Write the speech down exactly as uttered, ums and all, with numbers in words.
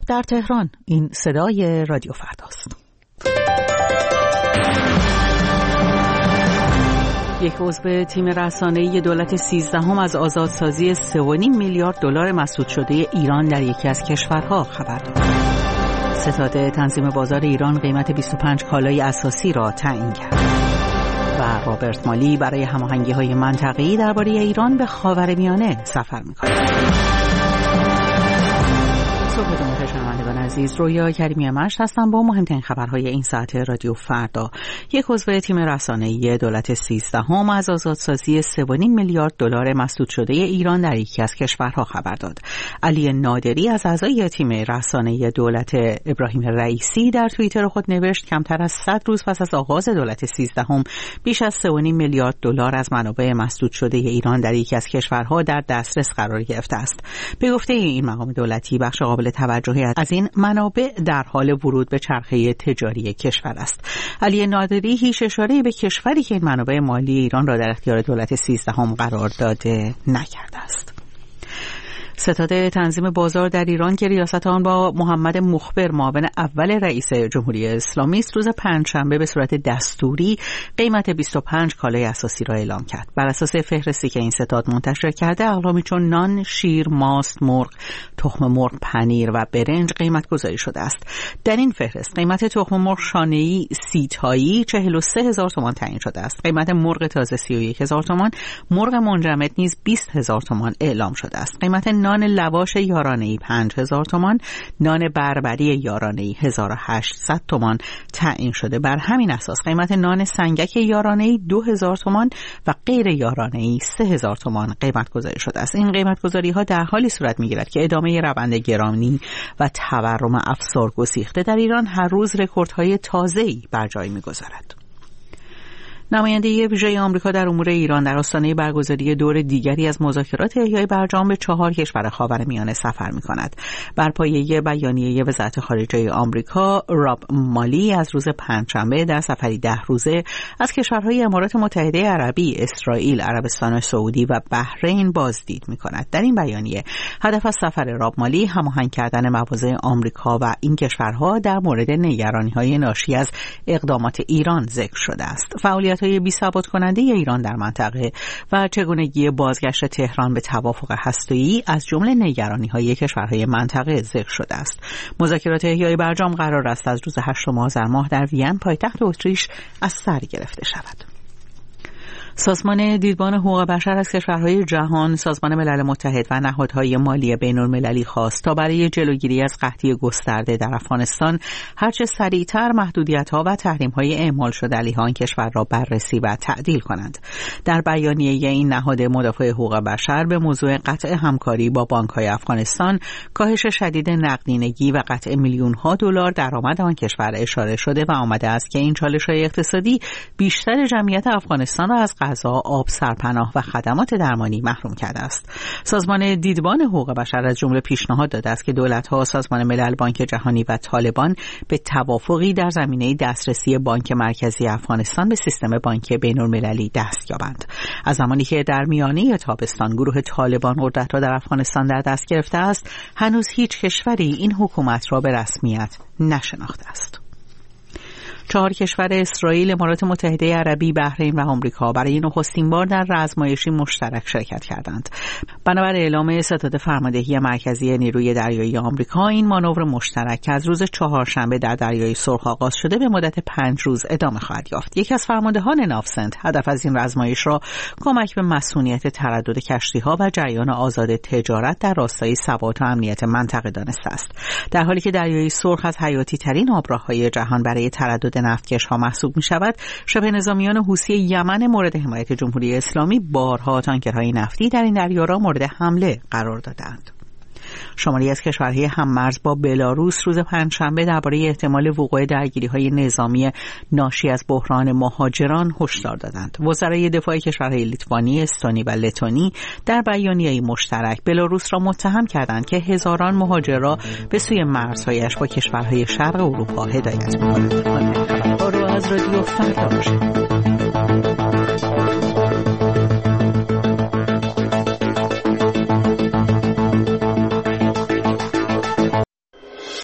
در تهران. این صدای رادیو فرداست. یک عضو تیم رسانه‌ای دولت سیزدهم از آزادسازی سه و نیم میلیارد دلار مسدود شده ایران در یکی از کشورها خبر داد. ستاد تنظیم بازار ایران قیمت بیست و پنج کالای اساسی را تعیین کرد. و رابرت مالی برای هماهنگی‌های منطقه‌ای درباره ایران به خاورمیانه سفر می‌کند. صبح شنوندگان عزیز، رویا کریمی مشت هستم با مهمترین خبرهای این ساعت رادیو فردا. یک عضو تیم رسانه‌ای دولت سیزدهم از آزادسازی سه و نیم میلیارد دلار مسدود شده ایران در یکی از کشورها خبر داد. علی نادری از اعضای تیم رسانه‌ای دولت ابراهیم رئیسی در توییتر خود نوشت کمتر از صد روز پس از آغاز دولت سیزدهم بیش از سه و نیم میلیارد دلار از منابع مسدود شده ایران در یکی از کشورها در دسترس قرار گرفته است. به گفته این مقام دولتی، بخش قابل توجهی از این منابع در حال ورود به چرخه تجاری کشور است. علی نادری هیچ اشاره‌ای به کشوری که این منابع مالی ایران را در اختیار دولت سیزدهم قرار داده نکرده است. ستاد تنظیم بازار در ایران که ریاست آن با محمد مخبر معاون اول رئیس جمهوری اسلامی است، روز پنجشنبه به صورت دستوری قیمت بیست و پنج کالای اساسی را اعلام کرد. بر اساس فهرستی که این ستاد منتشر کرده، اقلامی چون نان، شیر، ماست، مرغ، تخم مرغ، پنیر و برنج قیمت گذاری شده است. در این فهرست قیمت تخم مرغ شانه‌ای سی تایی چهل و سه هزار تومان تعیین شده است. قیمت مرغ تازه سی و یک هزار تومان، مرغ منجمد نیز بیست هزار تومان اعلام شده است. قیمت نان لواش یارانه‌ای پنج هزار تومان، نان بربری یارانه‌ای هزار و هشتصد تومان تعیین شده. بر همین اساس قیمت نان سنگک یارانه‌ای دو هزار تومان و غیر یارانه‌ای سه هزار تومان قیمت گذاری شده است. این قیمت گذاری‌ها در حالی صورت می‌گیرد که ادامه روند گرانی و تورم افسار گسیخته در ایران هر روز رکوردهای تازه‌ای بر جای می‌گذارد. نماینده ویژه آمریکا در امور ایران در آستانه برگزاری دور دیگری از مذاکرات احیای برجام به چهار کشور خاورمیانه سفر می‌کند. بر پایه بیانیه وزارت خارجه آمریکا، راب مالی از روز پنجشنبه در سفری ده روزه از کشورهای امارات متحده عربی، اسرائیل، عربستان سعودی و بحرین بازدید می‌کند. در این بیانیه هدف از سفر راب مالی هماهنگ کردن مواضع آمریکا و این کشورها در مورد نگرانی‌های ناشی از اقدامات ایران ذکر شده است. فعالیت های بی ثبات کننده ایران در منطقه و چگونگی بازگشت تهران به توافق هسته‌ای از جمله نگرانی‌های کشورهای منطقه ذکر شده است. مذاکرات احیای برجام قرار است از روز هشتم آذر ماه در وین پایتخت اتریش از سر گرفته شود. سازمان دیدبان حقوق بشر از کشورهای جهان، سازمان ملل متحد و نهادهای مالی بین‌المللی خواست تا برای جلوگیری از قحطی گسترده در افغانستان هرچه سریعتر محدودیت‌ها و تحریم‌های اعمال شده علیه آن کشور را بررسی و تعدیل کنند. در بیانیه این نهاد مدافع حقوق بشر به موضوع قطع همکاری با بانک‌های افغانستان، کاهش شدید نقدینگی و قطع میلیون‌ها دلار درآمد آن کشور اشاره شده و آمده است که این چالش‌های اقتصادی بیشتر جمعیت افغانستان را از غذا، آب، سرپناه و خدمات درمانی محروم کرده است. سازمان دیدبان حقوق بشر از جمله پیشنهاد داده است که دولت‌ها، سازمان ملل، بانک جهانی و طالبان به توافقی در زمینه دسترسی بانک مرکزی افغانستان به سیستم بانک بین‌المللی دست یابند. از زمانی که در میانه تابستان گروه طالبان قدرت را در افغانستان در دست گرفته است، هنوز هیچ کشوری این حکومت را به رسمیت نشناخته است. چهار کشور اسرائیل، امارات متحده عربی، بحرین و آمریکا برای نخستین بار در آزمایشی مشترک شرکت کردند. بنابر اعلام ستاد فرماندهی مرکزی نیروی دریایی آمریکا، این مانور مشترک که از روز چهارشنبه در دریای سرخ آغاز شده به مدت پنج روز ادامه خواهد یافت. یکی از فرماندهان ناوسنت هدف از این آزمایش را کمک به مسئولیت تردد کشتی‌ها و جریان آزاد تجارت در راستای ثبات و امنیت منطقه دانسته است. در حالی که دریای سرخ از حیاتی ترین آبراههای جهان برای تردد نفتکش ها محسوب می شود، شبه نظامیان حوثی یمن مورد حمایت جمهوری اسلامی بارها تانکرهای نفتی در این دریا را مورد حمله قرار دادند. شماری از کشورهای هممرز با بلاروس روز پنجشنبه درباره احتمال وقوع درگیری‌های نظامی ناشی از بحران مهاجران هشدار دادند. وزرای دفاع کشورهای لیتوانی، استونی و لتونی در بیانیه‌ای مشترک بلاروس را متهم کردند که هزاران مهاجر را به سوی مرزهایش با کشورهای شرق اروپا هدایت می‌کند. خبرها رو از رادیو فردا باشید.